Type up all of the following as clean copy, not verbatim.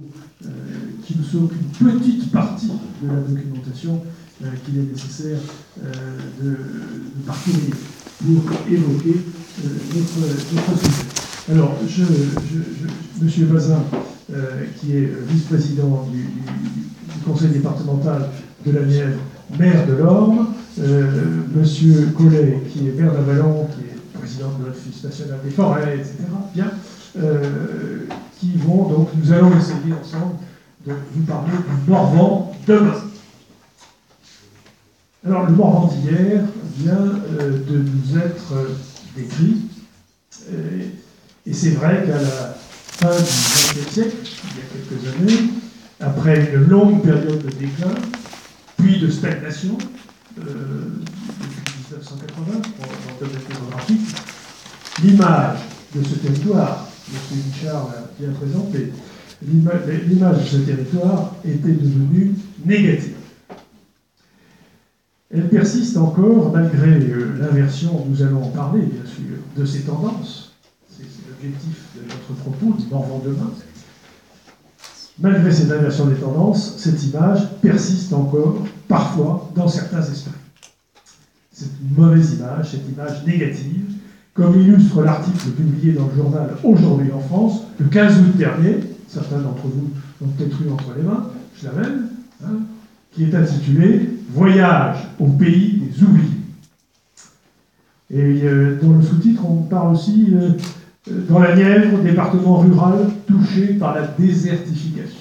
qui ne sont qu'une petite partie de la documentation qu'il est nécessaire de parcourir pour évoquer notre sujet. Alors, M. Bazin, qui est vice-président du conseil départemental de la Nièvre, maire de l'Orne, M. Collet, qui est maire d'Avallon, qui est président de l'Office national des forêts, etc., bien, qui vont donc, nous allons essayer ensemble de vous parler du Morvan demain. Alors, le Morvan d'hier vient de nous être décrit, et c'est vrai qu'à la fin du XXe siècle, il y a quelques années, après une longue période de déclin, puis de stagnation, depuis 1980, dans le domaine démographique, l'image de ce territoire, M. Richard l'a bien présenté, l'image de ce territoire était devenue négative. Elle persiste encore malgré l'inversion, nous allons en parler bien sûr, de ces tendances. C'est l'objectif de notre propos, du Morvan demain. Malgré cette inversion des tendances, cette image persiste encore, parfois, dans certains esprits. C'est une mauvaise image, cette image négative, comme illustre l'article publié dans le journal Aujourd'hui en France, le 15 août dernier, certains d'entre vous l'ont peut-être eu entre les mains, je l'amène, qui est intitulé « Voyage au pays des oubliés ». Et dans le sous-titre, on parle aussi dans la Nièvre, département rural touché par la désertification.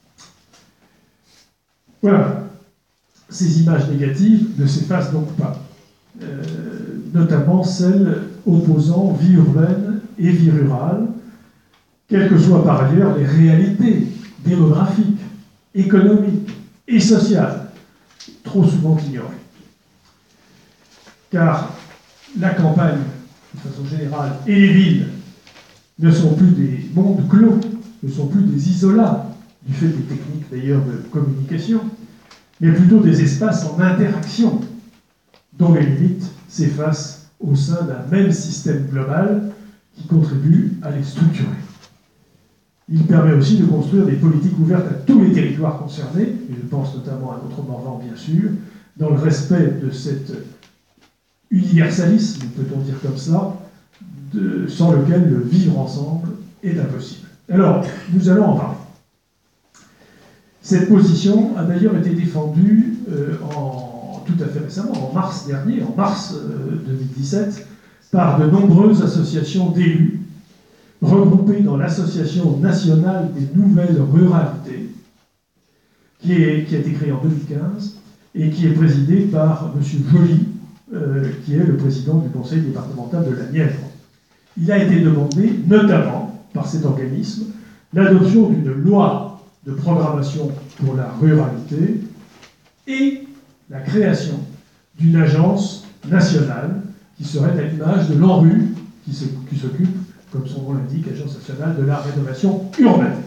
Voilà. Ces images négatives ne s'effacent donc pas, notamment celles opposant vie urbaine et vie rurale, quelles que soient par ailleurs les réalités démographiques, économiques et sociales, trop souvent ignorées. Car la campagne, de façon générale, et les villes ne sont plus des mondes clos, ne sont plus des isolats, du fait des techniques d'ailleurs de communication, mais plutôt des espaces en interaction, dont les limites s'effacent au sein d'un même système global qui contribue à les structurer. Il permet aussi de construire des politiques ouvertes à tous les territoires concernés, et je pense notamment à notre Morvan bien sûr, dans le respect de cet universalisme, peut-on dire comme ça, sans lequel le vivre ensemble est impossible. Alors, nous allons en parler. Cette position a d'ailleurs été défendue tout à fait récemment, en mars dernier, en mars 2017, par de nombreuses associations d'élus, regroupées dans l'Association nationale des nouvelles ruralités, qui a été créée en 2015, et qui est présidée par M. Joly, qui est le président du conseil départemental de la Nièvre. Il a été demandé, notamment par cet organisme, l'adoption d'une loi de programmation pour la ruralité et la création d'une agence nationale qui serait à l'image de l'ANRU, qui s'occupe, comme son nom l'indique, Agence nationale de la rénovation urbaine.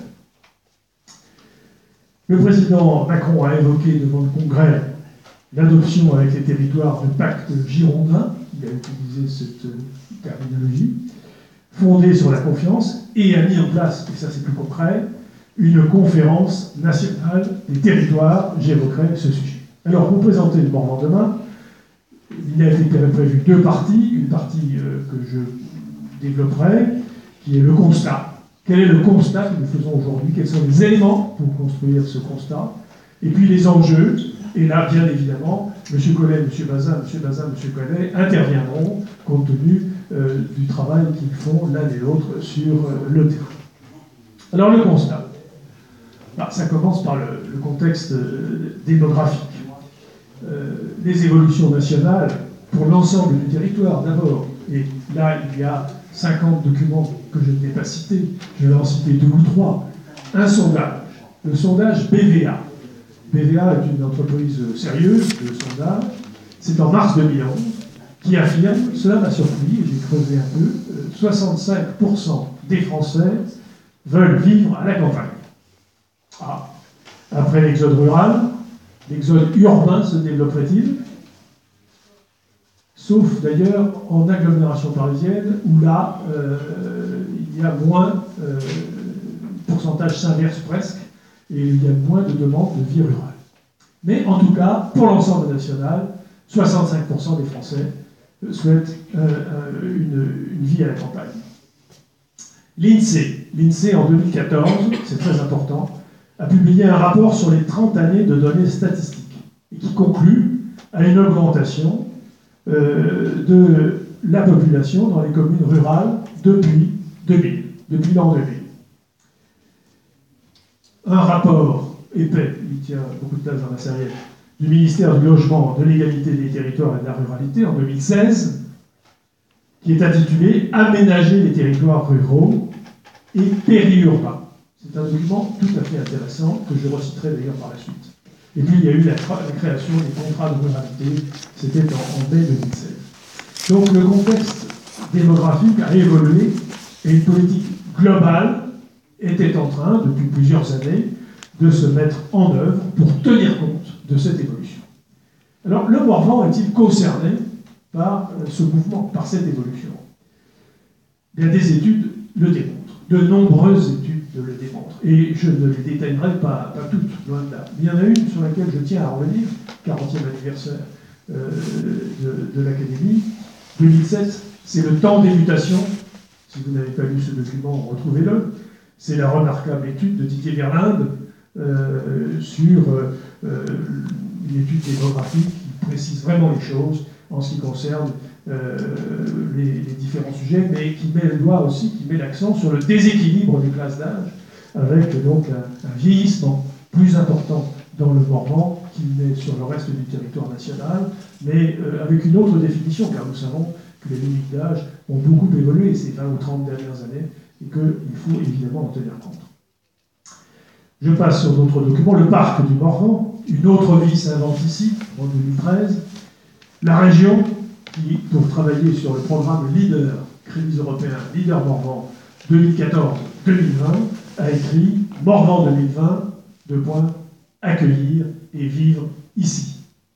Le président Macron a évoqué devant le Congrès l'adoption avec les territoires du pacte girondin, il a utilisé cette terminologie, fondée sur la confiance, et a mis en place, et ça c'est plus concret, une conférence nationale des territoires. J'évoquerai ce sujet. Alors, pour présenter le Morvan demain, il a été prévu deux parties. Une partie que je développerai, qui est le constat. Quel est le constat que nous faisons aujourd'hui? Quels sont les éléments pour construire ce constat? Et puis les enjeux. Et là, bien évidemment, M. Collet, M. Bazin, M. Collet interviendront compte tenu du travail qu'ils font l'un et l'autre sur le terrain. Alors, le constat. Ça commence par le contexte démographique. Les évolutions nationales pour l'ensemble du territoire, d'abord. Et là, il y a 50 documents que je n'ai pas cités. Je vais en citer 2 ou 3. Un sondage. Le sondage BVA. BVA est une entreprise sérieuse de sondage. C'est en mars 2011 qui affirme, cela m'a surpris, j'ai creusé un peu, 65% des Français veulent vivre à la campagne. Après l'exode rural, l'exode urbain se développerait-il? Sauf d'ailleurs en agglomération parisienne, où là, il y a moins pourcentage s'inverse presque, et il y a moins de demandes de vie rurale. Mais en tout cas, pour l'ensemble national, 65% des Français souhaitent une vie à la campagne. L'INSEE en 2014, c'est très important, a publié un rapport sur les 30 années de données statistiques et qui conclut à une augmentation de la population dans les communes rurales depuis 2000, depuis l'an 2000. Un rapport épais, il tient beaucoup de place dans la serviette, du ministère du Logement, de l'égalité des territoires et de la ruralité en 2016, qui est intitulé « Aménager les territoires ruraux et périurbains ». C'est un document tout à fait intéressant, que je reciterai d'ailleurs par la suite. Et puis il y a eu la création des contrats de ruralité, c'était en mai 2016. Donc le contexte démographique a évolué et une politique globale était en train, depuis plusieurs années, de se mettre en œuvre pour tenir compte de cette évolution. Alors le Morvan est-il concerné par ce mouvement, par cette évolution? Bien, des études le démontrent, de nombreuses études le démontrent, et je ne les détaillerai pas toutes, loin de là. Il y en a une sur laquelle je tiens à revenir, 40e anniversaire de l'Académie, 2007, c'est le temps des mutations. Si vous n'avez pas lu ce document, retrouvez-le. C'est la remarquable étude de Didier Verlinde sur une étude démographique qui précise vraiment les choses en ce qui concerne les différents sujets, mais qui met le doigt aussi, qui met l'accent sur le déséquilibre des classes d'âge, avec donc un vieillissement plus important dans le Morvan qu'il n'est sur le reste du territoire national, mais avec une autre définition, car nous savons que les limites d'âge ont beaucoup évolué ces 20 ou 30 dernières années, et qu'il faut évidemment en tenir compte. Je passe sur d'autres documents. Le parc du Morvan, une autre vie s'invente ici, en 2013. La région, qui, pour travailler sur le programme LEADER, Crédits européens LEADER Morvan 2014-2020, a écrit Morvan 2020, accueillir et vivre ici.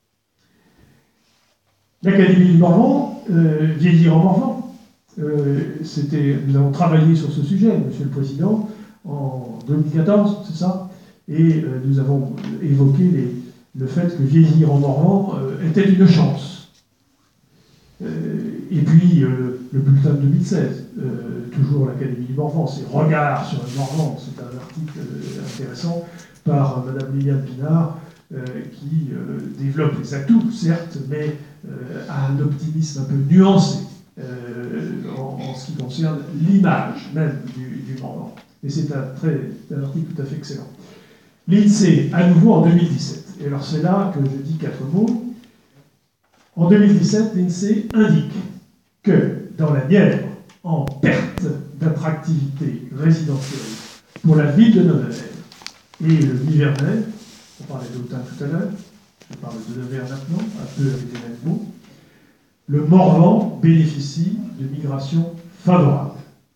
L'Académie du Morvan, vieillir en Morvan, nous avons travaillé sur ce sujet, Monsieur le Président, en 2014, c'est ça, et nous avons évoqué le fait que vieillir en Morvan était une chance. Et puis, le bulletin de 2016, toujours l'Académie du Morvan, c'est Regard sur le Morvan, c'est un article intéressant par Madame Liliane Pinard, qui développe les atouts, certes, mais a un optimisme un peu nuancé en ce qui concerne l'image même du Morvan. Et c'est un article tout à fait excellent. L'INSEE, à nouveau en 2017. Et alors c'est là que je dis 4 mots. En 2017, l'INSEE indique que dans la Nièvre, en perte d'attractivité résidentielle pour la ville de Nevers et le Nivernais, on parlait d'Autun tout à l'heure, je parle de Nevers maintenant, un peu avec les mêmes mots, le Morvan bénéficie de migrations favorables.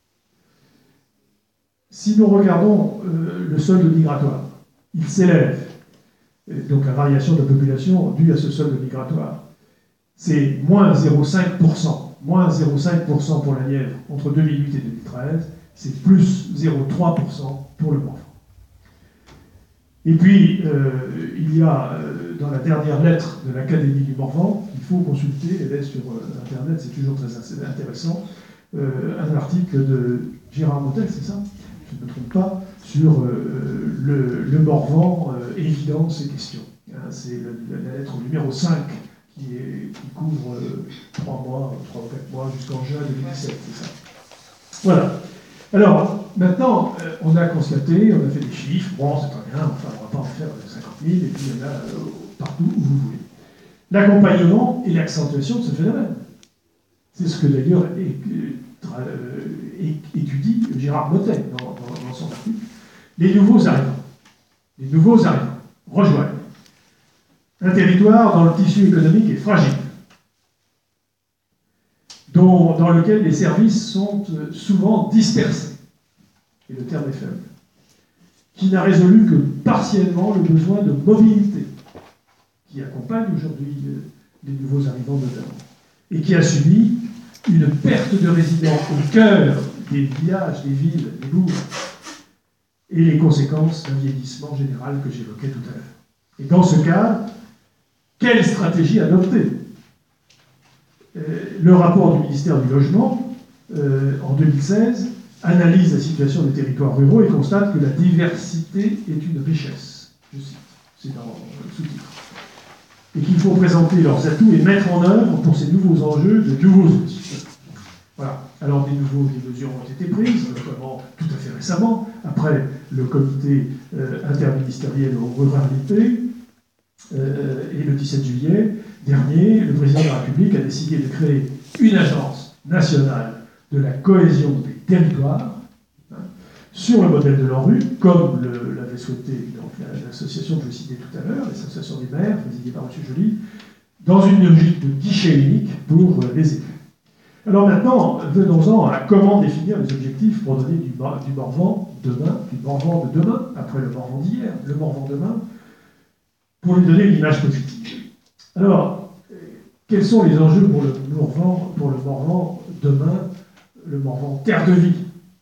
Si nous regardons le solde migratoire, il s'élève, donc la variation de la population due à ce solde migratoire, c'est moins 0,5%, moins 0,5% pour la Nièvre entre 2008 et 2013, c'est plus 0,3% pour le Morvan. Et puis, il y a dans la dernière lettre de l'Académie du Morvan, qu'il faut consulter, elle est sur Internet, c'est toujours très intéressant, un article de Gérard Motel, c'est ça? Je ne me trompe pas, sur le Morvan, évidence et questions. C'est la lettre numéro 5 qui couvre 3 ou 4 mois jusqu'en juin 2017, c'est ça. Voilà. Alors, maintenant, on a constaté, on a fait des chiffres, bon, c'est très bien, enfin, on ne va pas en faire 50 000, et puis il y en a partout où vous voulez. L'accompagnement et l'accentuation de ce phénomène. C'est ce que d'ailleurs étudie Gérard Motet dans son article. Les nouveaux arrivants rejoignent un territoire dont le tissu économique est fragile, dans lequel les services sont souvent dispersés, et le terme est faible, qui n'a résolu que partiellement le besoin de mobilité qui accompagne aujourd'hui les nouveaux arrivants notamment, et qui a subi une perte de résidents au cœur des villages, des villes, des bourgs, et les conséquences d'un vieillissement général que j'évoquais tout à l'heure. Et dans ce cadre, quelle stratégie adopter? Le rapport du ministère du Logement, en 2016, analyse la situation des territoires ruraux et constate que la diversité est une richesse. Je cite, c'est dans le sous-titre. Et qu'il faut présenter leurs atouts et mettre en œuvre pour ces nouveaux enjeux de nouveaux outils. Voilà. Alors des mesures ont été prises, notamment tout à fait récemment, après le comité interministériel aux ruralités, et le 17 juillet dernier, le président de la République a décidé de créer une agence nationale de la cohésion des territoires, hein, sur le modèle de l'ANRU, comme l'avait souhaité donc, l'association que je citais tout à l'heure, l'association des maires, présidée par M. Joly, dans une logique de guichet unique pour les élus. Alors maintenant, venons-en à comment définir les objectifs pour donner du Morvan demain, du Morvan de demain, après le Morvan d'hier, le Morvan demain, pour lui donner une image positive. Alors, quels sont les enjeux pour le Morvan demain, le Morvan terre de vie?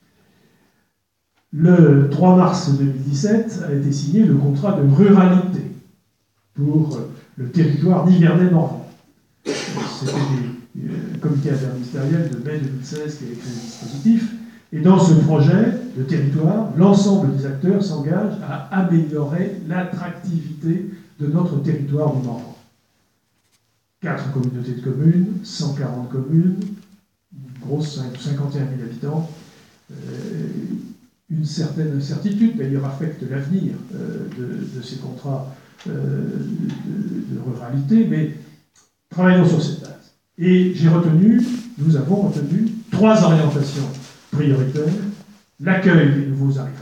Le 3 mars 2017 a été signé le contrat de ruralité pour le territoire nivernais-Morvan. C'était le comité interministériel de mai 2016 qui avait créé le dispositif. Et dans ce projet de territoire, l'ensemble des acteurs s'engagent à améliorer l'attractivité de notre territoire du Morvan. 4 communautés de communes, 140 communes, une grosse 51 000 habitants. Une certaine incertitude, d'ailleurs, affecte l'avenir de ces contrats de ruralité, mais travaillons sur cette base. Et nous avons retenu 3 orientations prioritaires: l'accueil des nouveaux arrivants,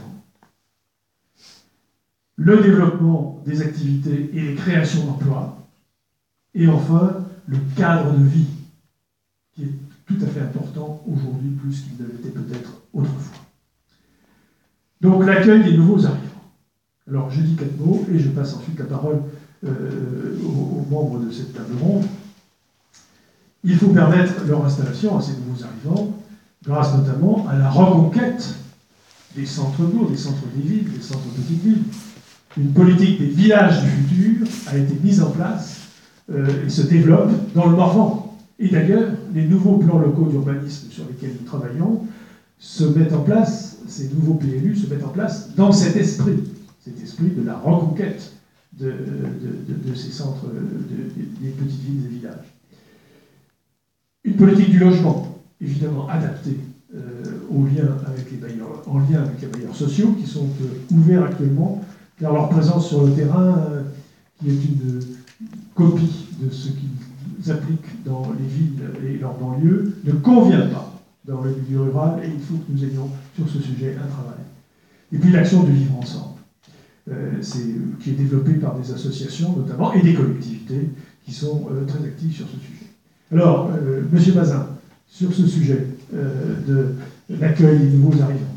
le développement des activités et les créations d'emplois, et enfin, le cadre de vie, qui est tout à fait important aujourd'hui, plus qu'il ne l'était peut-être autrefois. Donc, l'accueil des nouveaux arrivants. Alors, je dis 4 mots, et je passe ensuite la parole aux membres de cette table ronde. Il faut permettre leur installation à ces nouveaux arrivants, grâce notamment à la reconquête des centres-bourgs, des centres des villes, des centres petites villes. Une politique des villages du futur a été mise en place et se développe dans le Morvan. Et d'ailleurs, les nouveaux plans locaux d'urbanisme sur lesquels nous travaillons se mettent en place, ces nouveaux PLU se mettent en place dans cet esprit de la reconquête de ces centres, des petites villes et villages. Une politique du logement, évidemment adaptée en lien avec les bailleurs sociaux qui sont ouverts actuellement, car leur présence sur le terrain, qui est une copie de ce qu'ils appliquent dans les villes et leurs banlieues, ne convient pas dans le milieu rural, et il faut que nous ayons sur ce sujet un travail. Et puis l'action du vivre ensemble, qui est développée par des associations notamment, et des collectivités qui sont très actives sur ce sujet. Alors, Monsieur Bazin, sur ce sujet de l'accueil des nouveaux arrivants.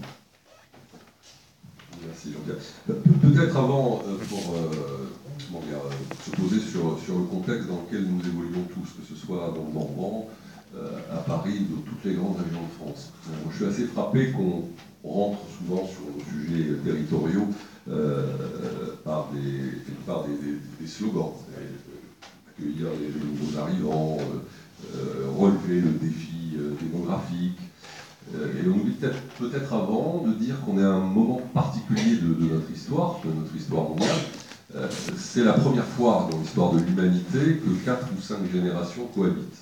Merci Jean-Pierre. Peut-être avant, pour se poser sur le contexte dans lequel nous évoluons tous, que ce soit dans le Morvan, à Paris ou dans toutes les grandes régions de France. Je suis assez frappé qu'on rentre souvent sur nos sujets territoriaux par des slogans. Accueillir les nouveaux arrivants, relever le défi démographique. Et on oublie peut-être avant de dire qu'on est à un moment particulier de notre histoire mondiale. C'est la première fois dans l'histoire de l'humanité que 4 ou 5 générations cohabitent.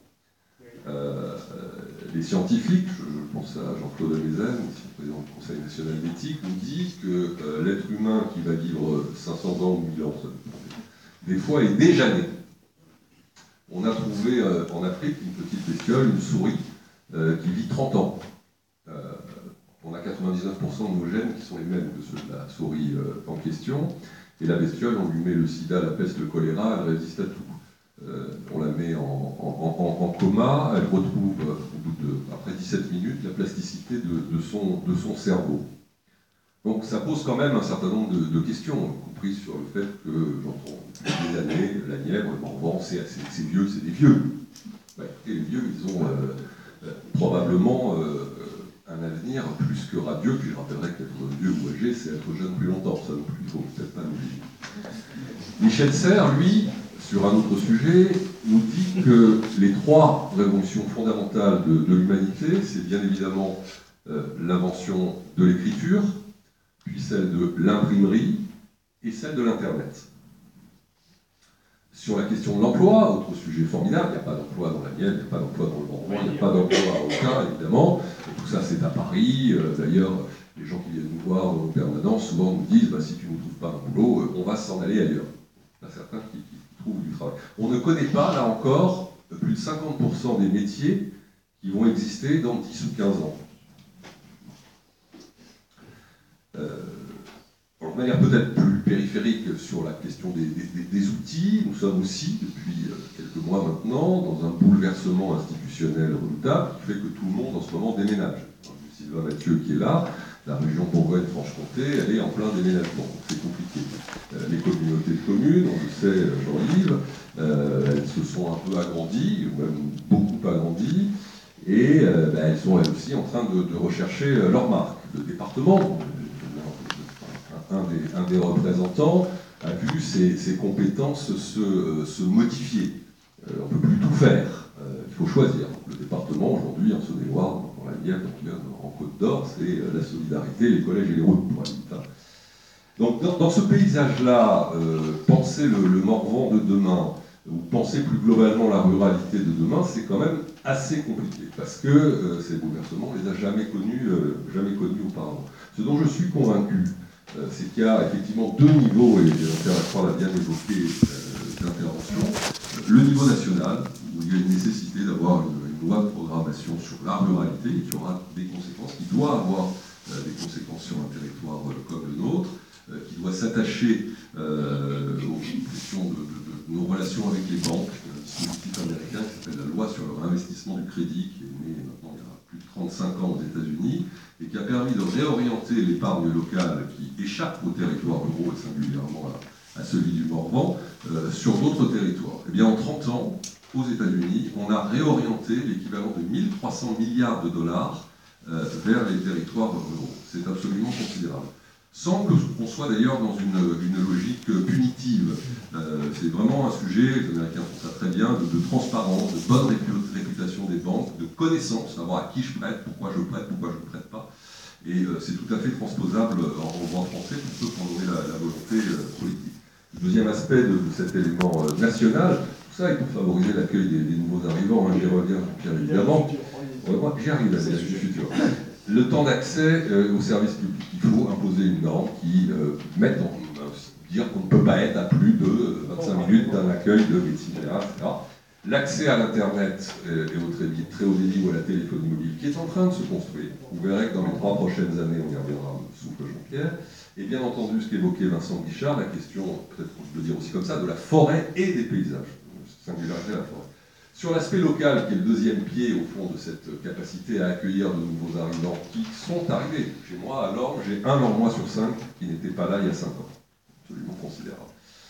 Les scientifiques, je pense à Jean-Claude Amezen, président du Conseil national d'éthique, nous disent que l'être humain qui va vivre 500 ans ou 1000 ans, des fois est déjà né. On a trouvé en Afrique une petite bestiole, une souris, qui vit 30 ans. On a 99% de nos gènes qui sont les mêmes que ceux de la souris en question. Et la bestiole, on lui met le sida, la peste, le choléra, elle résiste à tout. On la met en coma, elle retrouve, après 17 minutes, la plasticité de son cerveau. Donc ça pose quand même un certain nombre de questions, y compris sur le fait que, j'entends depuis des années, la Nièvre, le Morvan, c'est vieux, c'est des vieux. Ouais, et les vieux, ils ont probablement un avenir plus que radieux. Puis je rappellerai qu'être vieux ou âgé, c'est être jeune plus longtemps. Ça non plus, il ne faut peut-être pas l'oublier. Michel Serres, lui, sur un autre sujet, nous dit que les trois révolutions fondamentales de l'humanité, c'est bien évidemment l'invention de l'écriture, puis celle de l'imprimerie et celle de l'Internet. Sur la question de l'emploi, autre sujet formidable, il n'y a pas d'emploi dans la Nièvre, il n'y a pas d'emploi dans le Morvan, il n'y a pas d'emploi à aucun, évidemment. Et tout ça, c'est à Paris. D'ailleurs, les gens qui viennent nous voir en permanence, souvent nous disent si tu ne trouves pas un boulot, on va s'en aller ailleurs. Il y a certains qui trouvent du travail. On ne connaît pas, là encore, plus de 50% des métiers qui vont exister dans 10 ou 15 ans. De manière peut-être plus périphérique sur la question des outils, nous sommes aussi, depuis quelques mois maintenant, dans un bouleversement institutionnel redoutable qui fait que tout le monde en ce moment déménage. Sylvain Mathieu qui est là, la région Bourgogne-Franche-Comté, elle est en plein déménagement, donc c'est compliqué. Les communautés de communes, on le sait, Jean-Yves, elles se sont un peu agrandies, ou même beaucoup agrandies, et elles sont elles aussi en train de rechercher leur marque. Le département, un des représentants, a vu ses compétences se modifier. On ne peut plus tout faire, il faut choisir. Le département, aujourd'hui, en Saône-et-Loire, dans la Nièvre, en Côte d'Or, c'est la solidarité, les collèges et les routes, pour aller. Donc dans ce paysage-là, penser le Morvan de demain, ou penser plus globalement la ruralité de demain, c'est quand même assez compliqué, parce que ces bouleversements, on ne les a jamais connus auparavant. Ce dont je suis convaincu, c'est qu'il y a effectivement deux niveaux, et l'opérateur l'a bien évoqué d'intervention. Le niveau national, où il y a une nécessité d'avoir une loi de programmation sur la ruralité, et qui aura des conséquences, qui doit avoir des conséquences sur un territoire comme le nôtre, qui doit s'attacher aux questions de nos relations avec les banques. Un dispositif américain qui s'appelle la loi sur le réinvestissement du crédit, qui est né maintenant il y a plus de 35 ans aux États-Unis, et qui a permis de réorienter l'épargne locale qui échappe aux territoires ruraux et singulièrement à celui du Morvan sur d'autres territoires. Eh bien, en 30 ans, aux États-Unis, on a réorienté l'équivalent de 1300 milliards de dollars vers les territoires ruraux. C'est absolument considérable. Sans qu'on soit d'ailleurs dans une logique punitive. C'est vraiment un sujet, les Américains font ça très bien, de transparence, de bonne réputation des banques, de connaissance, savoir à qui je prête, pourquoi je prête pas. Et c'est tout à fait transposable en droit français, tout peut prendre la volonté politique. Le deuxième aspect de cet élément national, tout ça est pour favoriser l'accueil des nouveaux arrivants, j'y reviens, Pierre, évidemment. J'y arrive à l'âge futur. Le temps d'accès aux services publics. Il faut imposer une norme qui mette dire qu'on ne peut pas être à plus de 25 minutes d'un accueil de médecine générale, etc. L'accès à l'Internet et au très haut débit ou à la téléphonie mobile, qui est en train de se construire. Vous verrez que dans les 3 prochaines années, on y reviendra, souffle Jean-Pierre. Et bien entendu, ce qu'évoquait Vincent Guichard, la question, peut-être qu'on peut le dire aussi comme ça, de la forêt et des paysages. Singularité de la forêt. Sur l'aspect local, qui est le deuxième pied, au fond, de cette capacité à accueillir de nouveaux arrivants qui sont arrivés. Chez moi, à Lorme, j'ai un Lormois sur 5 qui n'était pas là il y a 5 ans. Absolument considérable.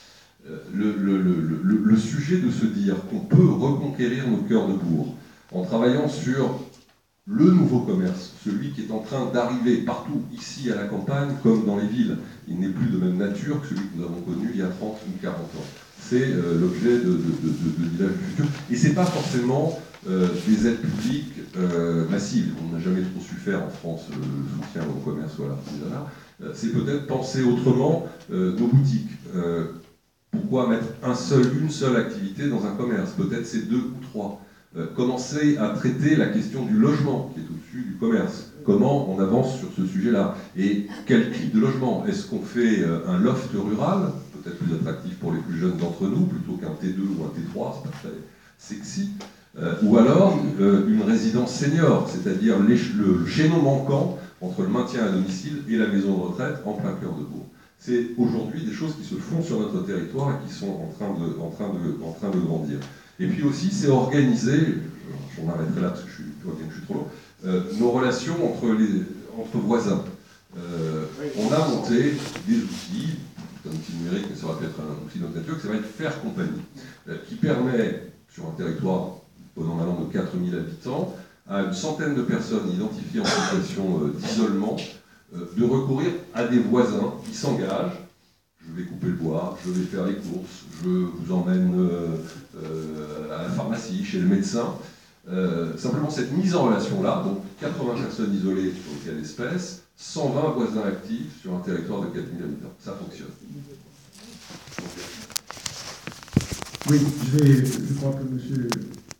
Le sujet de se dire qu'on peut reconquérir nos cœurs de bourg en travaillant sur le nouveau commerce, celui qui est en train d'arriver partout, ici à la campagne, comme dans les villes. Il n'est plus de même nature que celui que nous avons connu il y a 30 ou 40 ans. C'est l'objet de Village du Futur. Et ce n'est pas forcément des aides publiques massives. On n'a jamais trop su faire en France le soutien au commerce ou à l'artisanat. C'est peut-être penser autrement nos boutiques. Pourquoi mettre une seule activité dans un commerce? Peut-être c'est 2 ou 3. Commencer à traiter la question du logement qui est au-dessus du commerce. Comment on avance sur ce sujet-là? Et quel type de logement? Est-ce qu'on fait un loft rural, peut-être plus attractif pour les plus jeunes d'entre nous, plutôt qu'un T2 ou un T3, c'est pas très sexy, ou alors une résidence senior, c'est-à-dire le chaînon manquant entre le maintien à domicile et la maison de retraite en plein cœur de bourg. C'est aujourd'hui des choses qui se font sur notre territoire et qui sont en train de grandir. Et puis aussi, c'est organiser, j'en arrêterai là parce que je suis trop long, nos relations entre voisins. On a monté des outils, un outil numérique, mais ça va peut-être un outil d'autre nature, qui s'appelle Faire Compagnie, qui permet, sur un territoire pendant maintenant de 4000 habitants, à une centaine de personnes identifiées en situation d'isolement de recourir à des voisins qui s'engagent. Je vais couper le bois, je vais faire les courses, je vous emmène à la pharmacie, chez le médecin. Simplement cette mise en relation-là, donc 80 personnes isolées sur le cas d'espèce, 120 voisins actifs sur un territoire de 4000 habitants. Ça fonctionne. Oui, je crois que M.